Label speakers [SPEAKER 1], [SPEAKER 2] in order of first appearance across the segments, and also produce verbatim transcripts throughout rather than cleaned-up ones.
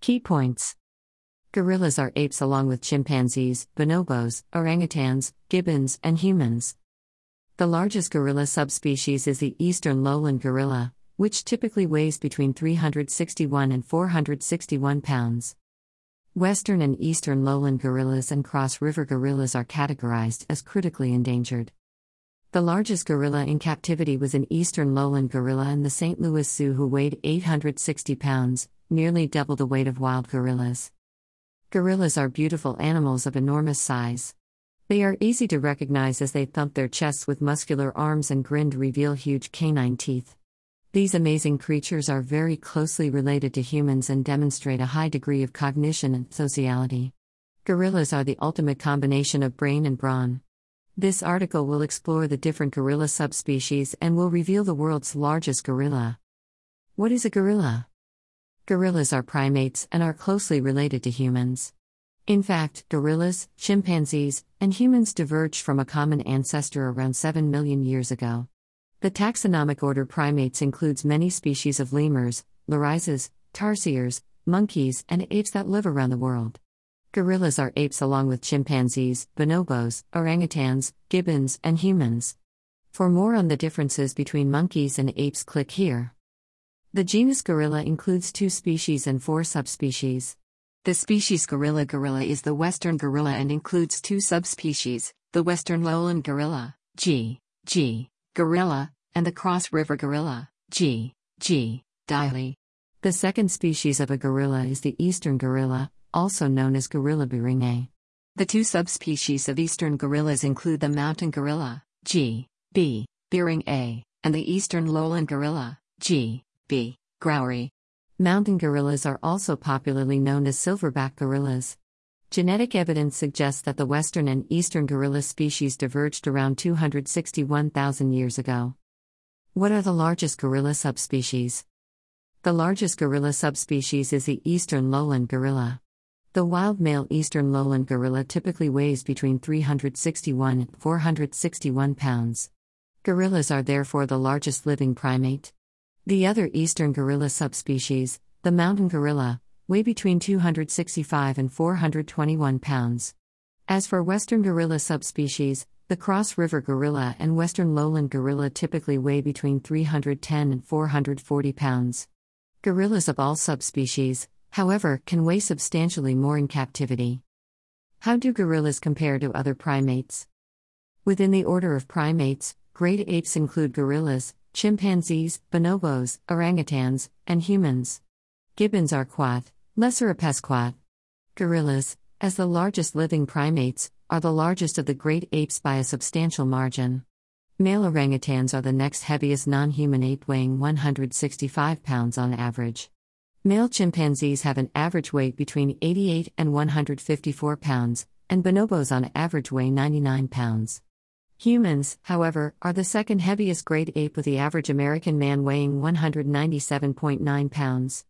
[SPEAKER 1] Key points. Gorillas are apes along with chimpanzees, bonobos, orangutans, gibbons, and humans. The largest gorilla subspecies is the eastern lowland gorilla, which typically weighs between three hundred sixty-one and four hundred sixty-one pounds. Western and eastern lowland gorillas and cross-river gorillas are categorized as critically endangered. The largest gorilla in captivity was an eastern lowland gorilla in the Saint Louis Zoo who weighed eight hundred sixty pounds, nearly double the weight of wild gorillas. Gorillas are beautiful animals of enormous size. They are easy to recognize as they thump their chests with muscular arms and grin to reveal huge canine teeth. These amazing creatures are very closely related to humans and demonstrate a high degree of cognition and sociality. Gorillas are the ultimate combination of brain and brawn. This article will explore the different gorilla subspecies and will reveal the world's largest gorilla. What is a gorilla? Gorillas are primates and are closely related to humans. In fact, gorillas, chimpanzees, and humans diverged from a common ancestor around seven million years ago. The taxonomic order primates includes many species of lemurs, lorises, tarsiers, monkeys, and apes that live around the world. Gorillas are apes along with chimpanzees, bonobos, orangutans, gibbons, and humans. For more on the differences between monkeys and apes, click here. The genus Gorilla includes two species and four subspecies. The species Gorilla gorilla is the western gorilla and includes two subspecies, the western lowland gorilla, G. G. gorilla, and the cross-river gorilla, G. G. Dili. The second species of a gorilla is the eastern gorilla, also known as Gorilla Beringi. The two subspecies of eastern gorillas include the mountain gorilla, G. B. Beringi, and the eastern lowland gorilla, G. B. Graueri. Mountain gorillas are also popularly known as silverback gorillas. Genetic evidence suggests that the western and eastern gorilla species diverged around two hundred sixty-one thousand years ago. What are the largest gorilla subspecies? The largest gorilla subspecies is the eastern lowland gorilla. The wild male eastern lowland gorilla typically weighs between three hundred sixty-one and four hundred sixty-one pounds. Gorillas are therefore the largest living primate. The other eastern gorilla subspecies, the mountain gorilla, weigh between two hundred sixty-five and four hundred twenty-one pounds. As for western gorilla subspecies, the cross-river gorilla and western lowland gorilla typically weigh between three hundred ten and four hundred forty pounds. Gorillas of all subspecies, however, can weigh substantially more in captivity. How do gorillas compare to other primates? Within the order of primates, great apes include gorillas, chimpanzees, bonobos, orangutans, and humans. Gibbons are quat, lesser apes quat. Gorillas, as the largest living primates, are the largest of the great apes by a substantial margin. Male orangutans are the next heaviest non-human ape, weighing one hundred sixty-five pounds on average. Male chimpanzees have an average weight between eighty-eight and one hundred fifty-four pounds, and bonobos on average weigh ninety-nine pounds. Humans, however, are the second heaviest great ape, with the average American man weighing one hundred ninety-seven point nine pounds.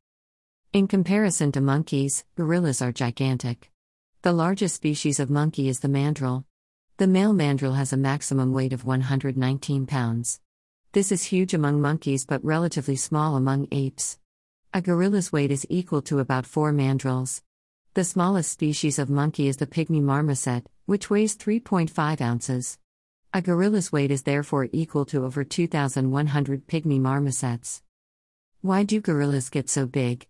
[SPEAKER 1] In comparison to monkeys, gorillas are gigantic. The largest species of monkey is the mandrill. The male mandrill has a maximum weight of one hundred nineteen pounds. This is huge among monkeys but relatively small among apes. A gorilla's weight is equal to about four mandrills. The smallest species of monkey is the pygmy marmoset, which weighs three point five ounces. A gorilla's weight is therefore equal to over two thousand one hundred pygmy marmosets. Why do gorillas get so big?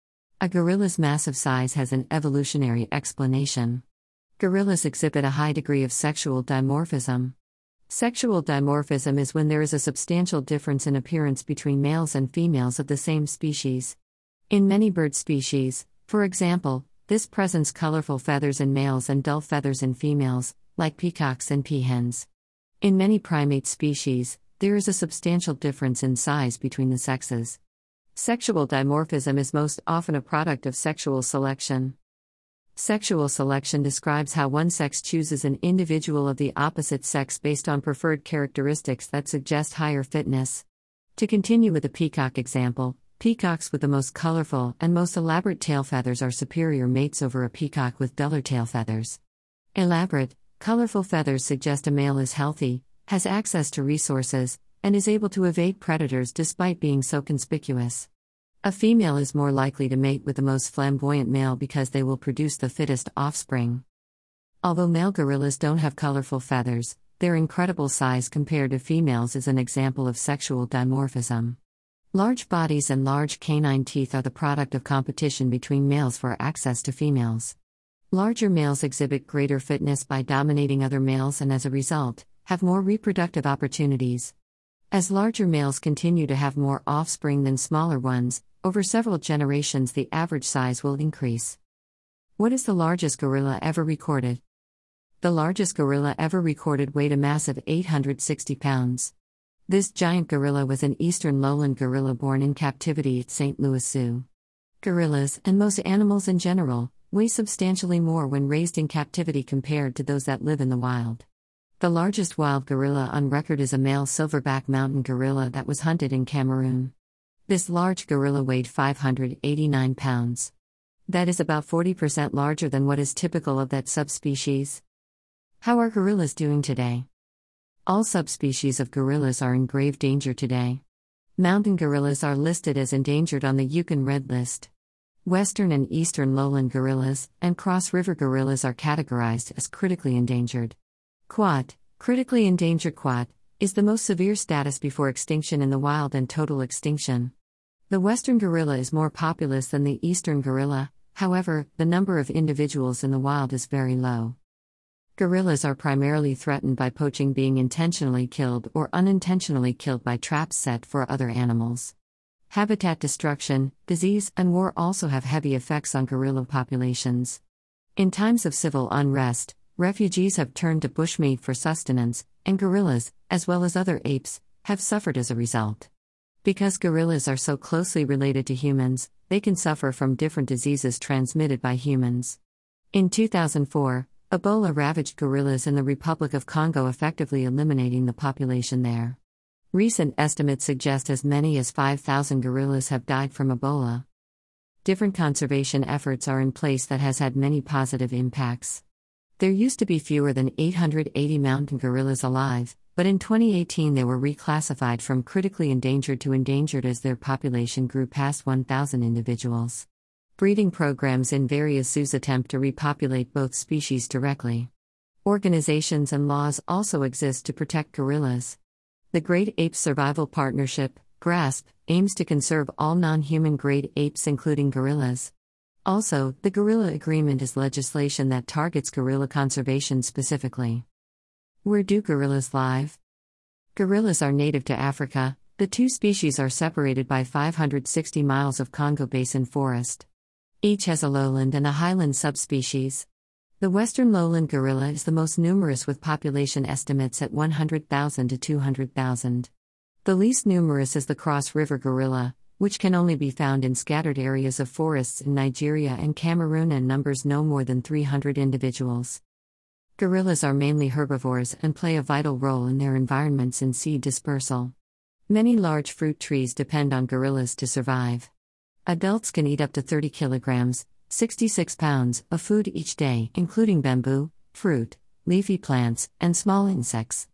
[SPEAKER 1] A gorilla's massive size has an evolutionary explanation. Gorillas exhibit a high degree of sexual dimorphism. Sexual dimorphism is when there is a substantial difference in appearance between males and females of the same species. In many bird species, for example, this presents colorful feathers in males and dull feathers in females, like peacocks and peahens. In many primate species, there is a substantial difference in size between the sexes. Sexual dimorphism is most often a product of sexual selection. Sexual selection describes how one sex chooses an individual of the opposite sex based on preferred characteristics that suggest higher fitness. To continue with the peacock example, peacocks with the most colorful and most elaborate tail feathers are superior mates over a peacock with duller tail feathers. Elaborate, colorful feathers suggest a male is healthy, has access to resources, and is able to evade predators despite being so conspicuous. A female is more likely to mate with the most flamboyant male because they will produce the fittest offspring. Although male gorillas don't have colorful feathers, their incredible size compared to females is an example of sexual dimorphism. Large bodies and large canine teeth are the product of competition between males for access to females. Larger males exhibit greater fitness by dominating other males and as a result, have more reproductive opportunities. As larger males continue to have more offspring than smaller ones, over several generations the average size will increase. What is the largest gorilla ever recorded? The largest gorilla ever recorded weighed a massive eight hundred sixty pounds. This giant gorilla was an eastern lowland gorilla born in captivity at Saint Louis Zoo. Gorillas, and most animals in general, weigh substantially more when raised in captivity compared to those that live in the wild. The largest wild gorilla on record is a male silverback mountain gorilla that was hunted in Cameroon. This large gorilla weighed five hundred eighty-nine pounds. That is about forty percent larger than what is typical of that subspecies. How are gorillas doing today? All subspecies of gorillas are in grave danger today. Mountain gorillas are listed as endangered on the Yukon Red List. Western and eastern lowland gorillas and cross-river gorillas are categorized as critically endangered. Quat, critically endangered quat, is the most severe status before extinction in the wild and total extinction. The western gorilla is more populous than the eastern gorilla, however, the number of individuals in the wild is very low. Gorillas are primarily threatened by poaching, being intentionally killed or unintentionally killed by traps set for other animals. Habitat destruction, disease, and war also have heavy effects on gorilla populations. In times of civil unrest, refugees have turned to bushmeat for sustenance, and gorillas, as well as other apes, have suffered as a result. Because gorillas are so closely related to humans, they can suffer from different diseases transmitted by humans. In two thousand four, Ebola ravaged gorillas in the Republic of Congo, effectively eliminating the population there. Recent estimates suggest as many as five thousand gorillas have died from Ebola. Different conservation efforts are in place that has had many positive impacts. There used to be fewer than eight hundred eighty mountain gorillas alive, but in twenty eighteen they were reclassified from critically endangered to endangered as their population grew past one thousand individuals. Breeding programs in various zoos attempt to repopulate both species directly. Organizations and laws also exist to protect gorillas. The Great Apes Survival Partnership, GRASP, aims to conserve all non-human great apes including gorillas. Also, the Gorilla Agreement is legislation that targets gorilla conservation specifically. Where do gorillas live? Gorillas are native to Africa. The two species are separated by five hundred sixty miles of Congo Basin forest. Each has a lowland and a highland subspecies. The western lowland gorilla is the most numerous, with population estimates at one hundred thousand to two hundred thousand. The least numerous is the cross-river gorilla, which can only be found in scattered areas of forests in Nigeria and Cameroon and numbers no more than three hundred individuals. Gorillas are mainly herbivores and play a vital role in their environments in seed dispersal. Many large fruit trees depend on gorillas to survive. Adults can eat up to thirty kilograms, sixty-six pounds, of food each day, including bamboo, fruit, leafy plants, and small insects.